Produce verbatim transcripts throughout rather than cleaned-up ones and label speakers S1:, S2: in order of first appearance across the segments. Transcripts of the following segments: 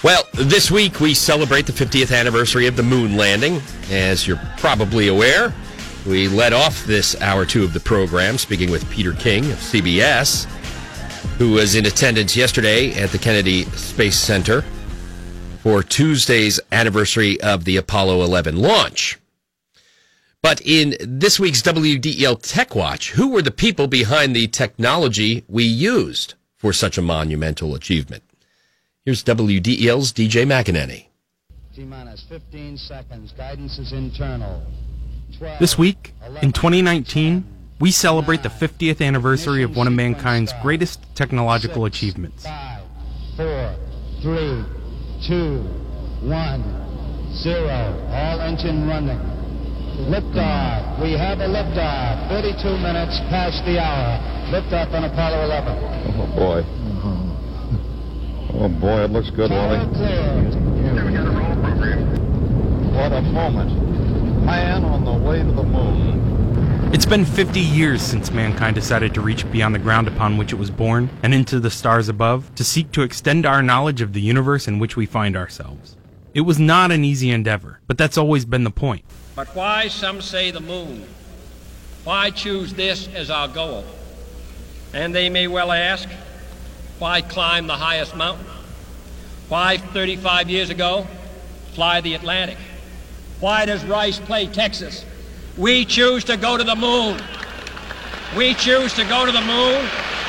S1: Well, this week we celebrate the fiftieth anniversary of the moon landing. As you're probably aware, we led off this hour two of the program speaking with Peter King of C B S, who was in attendance yesterday at the Kennedy Space Center for Tuesday's anniversary of the Apollo eleven launch. But in this week's W D E L Tech Watch, who were the people behind the technology we used for such a monumental achievement? Here's W D E L's D J McEnany.
S2: T-minus fifteen seconds. Guidance is internal. twelve,
S3: This week,
S2: eleven,
S3: in twenty nineteen,
S2: ten,
S3: we celebrate the
S2: nine,
S3: fiftieth anniversary of one of
S2: ignition
S3: mankind's
S2: sequence
S3: greatest technological
S2: six,
S3: achievements.
S2: Five, four, three, two, one, zero. All engine running. Liftoff. We have a liftoff. thirty-two minutes past the hour. Liftoff on Apollo eleven.
S4: Oh, boy. Oh, boy, it looks good, Wally. What a moment. Man on the way to the moon.
S3: It's been fifty years since mankind decided to reach beyond the ground upon which it was born and into the stars above to seek to extend our knowledge of the universe in which we find ourselves. It was not an easy endeavor, but that's always been the point.
S5: But why, some say, the moon? Why choose this as our goal? And they may well ask, why climb the highest mountain? Why, thirty-five years ago, fly the Atlantic? Why does Rice play Texas? We choose to go to the moon. We choose to go to the moon.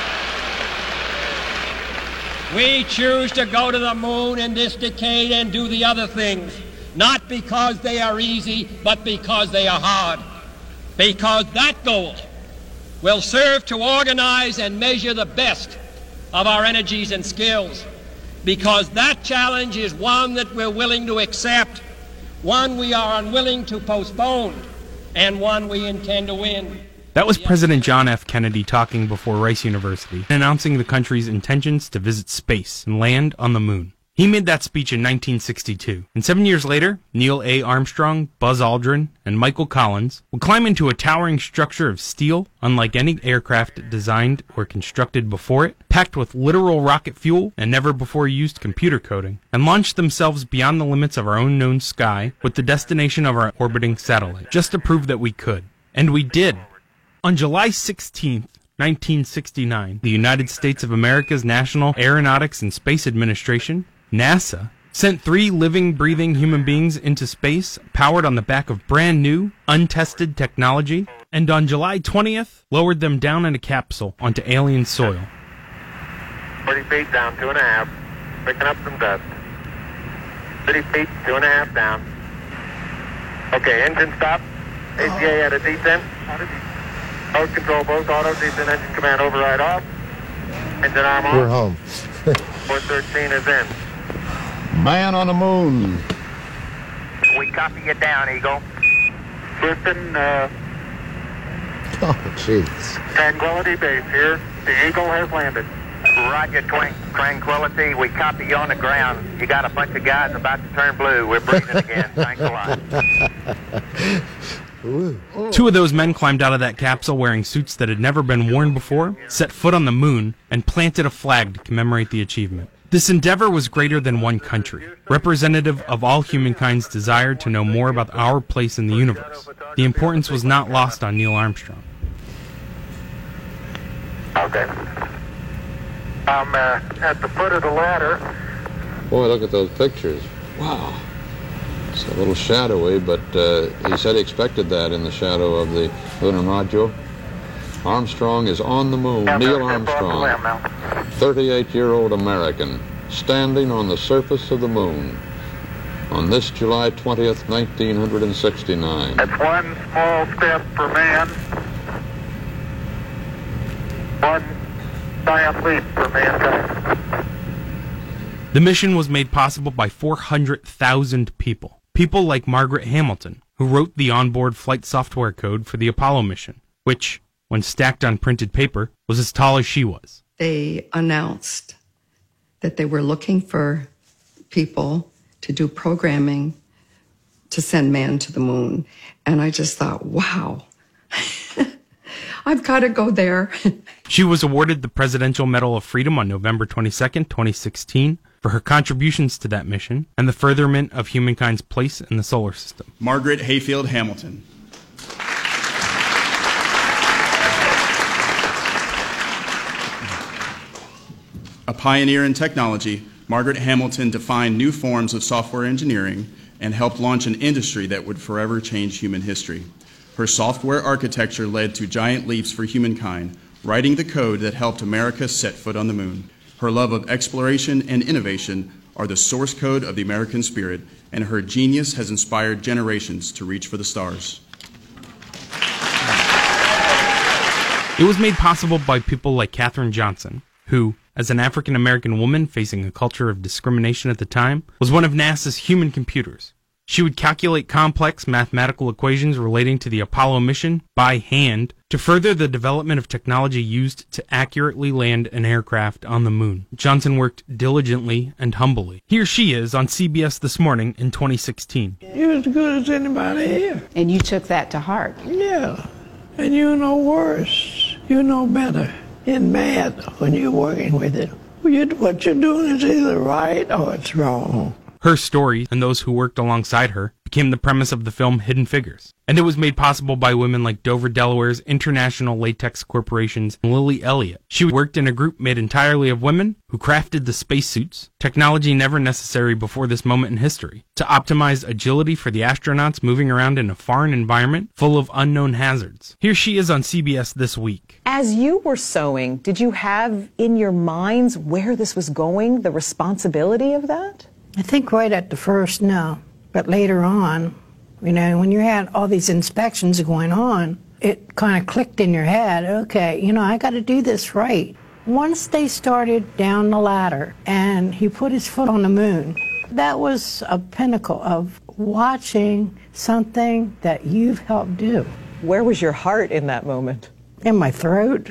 S5: We choose to go to the moon in this decade and do the other things, not because they are easy, but because they are hard. Because that goal will serve to organize and measure the best of our energies and skills, because that challenge is one that we're willing to accept, one we are unwilling to postpone, and one we intend to win.
S3: That was President John F. Kennedy talking before Rice University, announcing the country's intentions to visit space and land on the moon. He made that speech in nineteen sixty-two, and seven years later, Neil A. Armstrong, Buzz Aldrin, and Michael Collins would climb into a towering structure of steel, unlike any aircraft designed or constructed before it, packed with literal rocket fuel and never-before-used computer coding, and launch themselves beyond the limits of our own known sky with the destination of our orbiting satellite, just to prove that we could. And we did. On July sixteenth, nineteen sixty-nine, the United States of America's National Aeronautics and Space Administration, NASA, sent three living, breathing human beings into space powered on the back of brand new, untested technology, and on July twentieth, lowered them down in a capsule onto alien soil.
S6: forty feet down, two and a half, picking up some dust. thirty feet, two and a half down. Okay, engine stop. A C A at a descent. Mode control, both auto, descent, engine command override off. Engine arm off.
S7: We're home.
S6: four thirteen is in.
S4: Man on the moon.
S6: We copy you down, Eagle. Houston, uh,
S7: Oh, jeez.
S6: Tranquility Base here. The Eagle has landed.
S8: Roger, Twin- Tranquility. We copy you on the ground. You got a bunch of guys about to turn blue. We're breathing again. Thanks a lot.
S3: Two of those men climbed out of that capsule wearing suits that had never been worn before, set foot on the moon, and planted a flag to commemorate the achievement. This endeavor was greater than one country, representative of all humankind's desire to know more about our place in the universe. The importance was not lost on Neil Armstrong.
S6: Okay. I'm uh, at the foot of the ladder.
S4: Boy, look at those pictures. Wow. It's a little shadowy, but uh, he said he expected that in the shadow of the lunar module. Armstrong is on the moon.
S6: Yeah,
S4: Neil
S6: step off the
S4: Armstrong,
S6: limb now.
S4: thirty-eight-year-old American, standing on the surface of the moon on this July twentieth, nineteen sixty-nine.
S6: That's one small step for man, one giant leap for mankind.
S3: The mission was made possible by four hundred thousand people. People like Margaret Hamilton, who wrote the onboard flight software code for the Apollo mission, which, when stacked on printed paper, was as tall as she was.
S9: They announced that they were looking for people to do programming to send man to the moon. And I just thought, wow, I've got to go there.
S3: She was awarded the Presidential Medal of Freedom on November twenty-second, twenty sixteen, for her contributions to that mission and the furtherment of humankind's place in the solar system.
S10: Margaret Hayfield Hamilton. A pioneer in technology, Margaret Hamilton defined new forms of software engineering and helped launch an industry that would forever change human history. Her software architecture led to giant leaps for humankind, writing the code that helped America set foot on the moon. Her love of exploration and innovation are the source code of the American spirit, and her genius has inspired generations to reach for the stars.
S3: It was made possible by people like Katherine Johnson, who, as an African-American woman facing a culture of discrimination at the time, was one of NASA's human computers. She would calculate complex mathematical equations relating to the Apollo mission by hand to further the development of technology used to accurately land an aircraft on the moon. Johnson worked diligently and humbly. Here she is on C B S This Morning in twenty sixteen.
S11: You're as good as anybody here. And you took that to heart? Yeah. And you know worse. You know better. In math, when you're working with it, what you're doing is either right or it's wrong.
S3: Her story, and those who worked alongside her, became the premise of the film Hidden Figures. And it was made possible by women like Dover, Delaware's International Latex Corporation's Lily Elliott. She worked in a group made entirely of women who crafted the spacesuits, technology never necessary before this moment in history, to optimize agility for the astronauts moving around in a foreign environment full of unknown hazards. Here she is on C B S This Week.
S12: As you were sewing, did you have in your minds where this was going, the responsibility of that?
S11: I think right at the first, no. But later on, you know, when you had all these inspections going on, it kind of clicked in your head, okay, you know, I got to do this right. Once they started down the ladder and he put his foot on the moon, that was a pinnacle of watching something that you've helped do.
S12: Where was your heart in that moment?
S11: In my throat.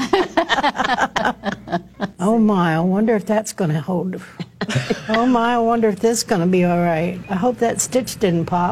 S11: Oh my, I wonder if that's going to hold. Oh my, I wonder if this is going to be all right. I hope that stitch didn't pop.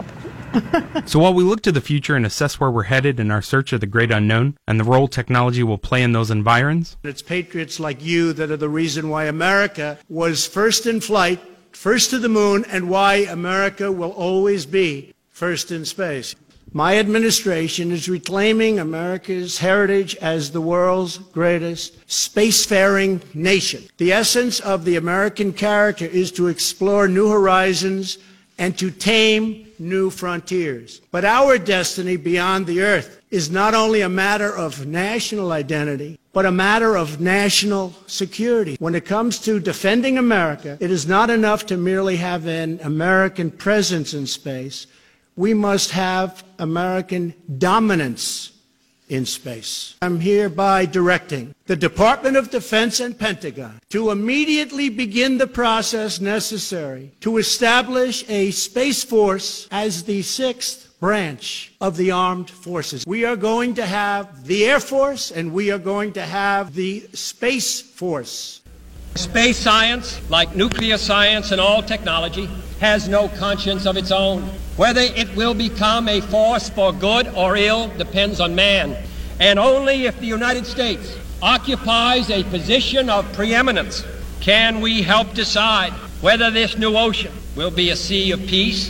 S3: So while we look to the future and assess where we're headed in our search of the great unknown and the role technology will play in those environs,
S13: it's patriots like you that are the reason why America was first in flight, first to the moon, and why America will always be first in space. My administration is reclaiming America's heritage as the world's greatest spacefaring nation. The essence of the American character is to explore new horizons and to tame new frontiers. But our destiny beyond the Earth is not only a matter of national identity, but a matter of national security. When it comes to defending America, it is not enough to merely have an American presence in space. We must have American dominance in space. I'm hereby directing the Department of Defense and Pentagon to immediately begin the process necessary to establish a Space Force as the sixth branch of the armed forces. We are going to have the Air Force and we are going to have the Space Force.
S5: Space science, like nuclear science and all technology, has no conscience of its own. Whether it will become a force for good or ill depends on man. And only if the United States occupies a position of preeminence can we help decide whether this new ocean will be a sea of peace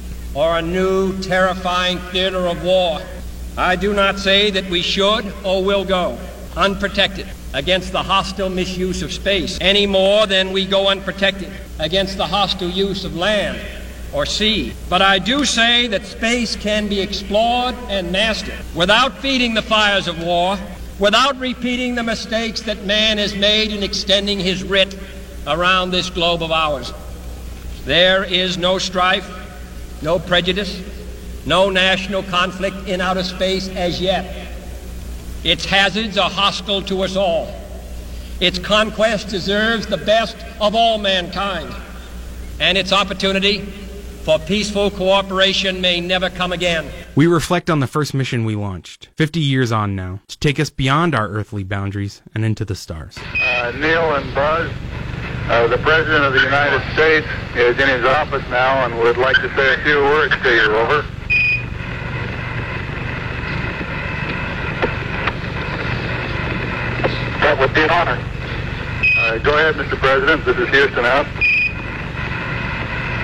S5: or a new terrifying theater of war. I do not say that we should or will go unprotected against the hostile misuse of space any more than we go unprotected against the hostile use of land or sea. But I do say that space can be explored and mastered without feeding the fires of war, without repeating the mistakes that man has made in extending his writ around this globe of ours. There is no strife, no prejudice, no national conflict in outer space as yet. Its hazards are hostile to us all. Its conquest deserves the best of all mankind, and its opportunity for peaceful cooperation may never come again.
S3: We reflect on the first mission we launched, fifty years on now, to take us beyond our earthly boundaries and into the stars.
S6: Uh, Neil and Buzz, uh, the President of the United States is in his office now and would like to say a few words to you. Over. That would be an honor. Uh, go ahead, Mister President. This is Houston out.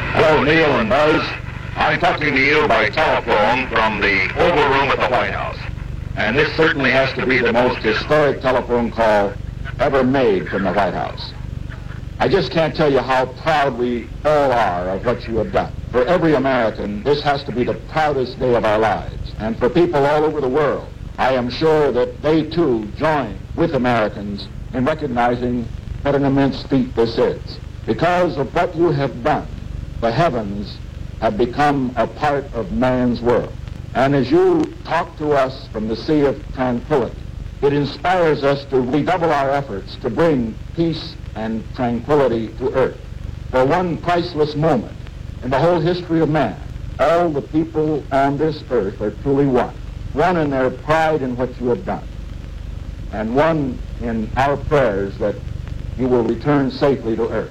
S14: Hello, Neil and Buzz. I'm talking to you by telephone from the Oval Room at the White House. And this certainly has to be the most historic telephone call ever made from the White House. I just can't tell you how proud we all are of what you have done. For every American, this has to be the proudest day of our lives. And for people all over the world, I am sure that they too join with Americans in recognizing what an immense feat this is. Because of what you have done, the heavens have become a part of man's world. And as you talk to us from the Sea of Tranquility, it inspires us to redouble our efforts to bring peace and tranquility to earth. For one priceless moment in the whole history of man, all the people on this earth are truly one. One in their pride in what you have done, and one in our prayers that you will return safely to earth.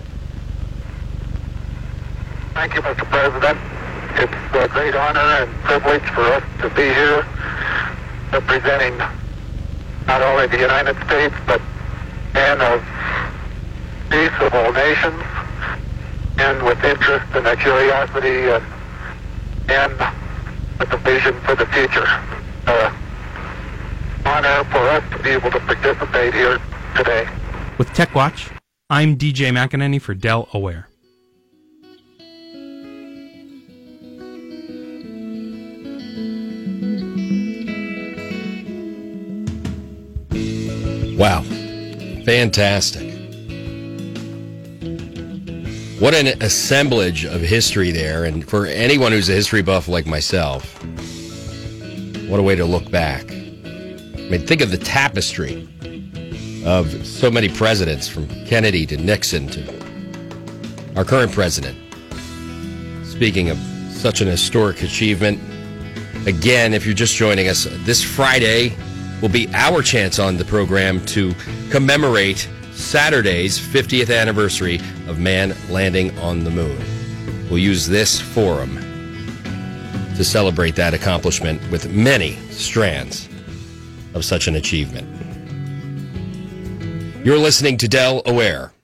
S6: Thank you, Mister President. It's a great honor and privilege for us to be here representing not only the United States, but men of peace of all nations, and with interest and a curiosity and, and with a vision for the future. Uh, honor for us to be able to participate here today.
S3: With TechWatch, I'm D J McEnany for Dell Aware.
S1: Wow. Fantastic. What an assemblage of history there. And for anyone who's a history buff like myself, what a way to look back. I mean, think of the tapestry of so many presidents, from Kennedy to Nixon to our current president. Speaking of such an historic achievement, again, if you're just joining us, this Friday will be our chance on the program to commemorate Saturday's fiftieth anniversary of man landing on the moon. We'll use this forum to celebrate that accomplishment with many strands of such an achievement. You're listening to Dell Aware.